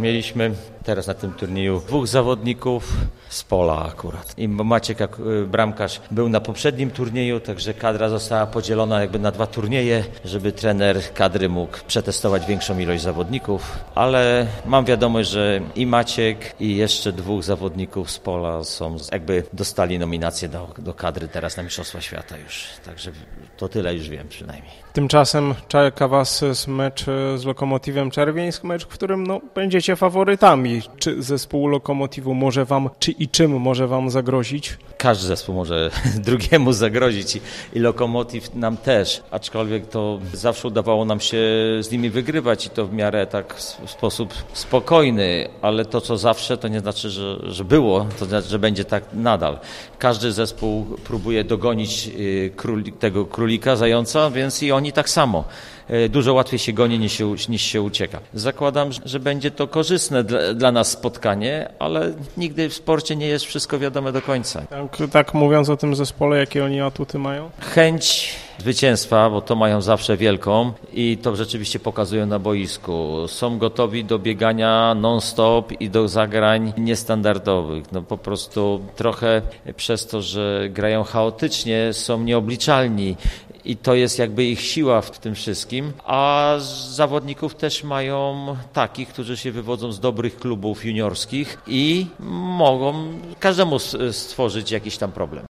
Mieliśmy teraz na tym turnieju 2 zawodników z Pola akurat. I Maciek, bramkarz, był na poprzednim turnieju, także kadra została podzielona jakby na 2 turnieje, żeby trener kadry mógł przetestować większą ilość zawodników, ale mam wiadomość, że i Maciek, i jeszcze 2 zawodników z Pola jakby dostali nominację do kadry teraz na Mistrzostwa Świata już. Także to tyle już wiem przynajmniej. Tymczasem czeka Was mecz z Lokomotivem Czerwieńsk, mecz, w którym będziecie faworytami. Czy zespół Lokomotivu może Wam, czym może Wam zagrozić? Każdy zespół może drugiemu zagrozić i Lokomotiv nam też, aczkolwiek to zawsze udawało nam się z nimi wygrywać i to w miarę tak w sposób spokojny, ale to co zawsze to nie znaczy, że było, to znaczy, że będzie tak nadal. Każdy zespół próbuje dogonić tego królika, zająca, więc i oni tak samo. Dużo łatwiej się goni niż się ucieka. Zakładam, że będzie to korzystne dla nas spotkanie, ale nigdy w sporcie nie jest wszystko wiadome do końca. Tak mówiąc o tym zespole, jakie oni atuty mają? Chęć zwycięstwa, bo to mają zawsze wielką i to rzeczywiście pokazują na boisku. Są gotowi do biegania non-stop i do zagrań niestandardowych. Po prostu trochę przez to, że grają chaotycznie, są nieobliczalni. I to jest jakby ich siła w tym wszystkim, a zawodników też mają takich, którzy się wywodzą z dobrych klubów juniorskich i mogą każdemu stworzyć jakiś tam problem.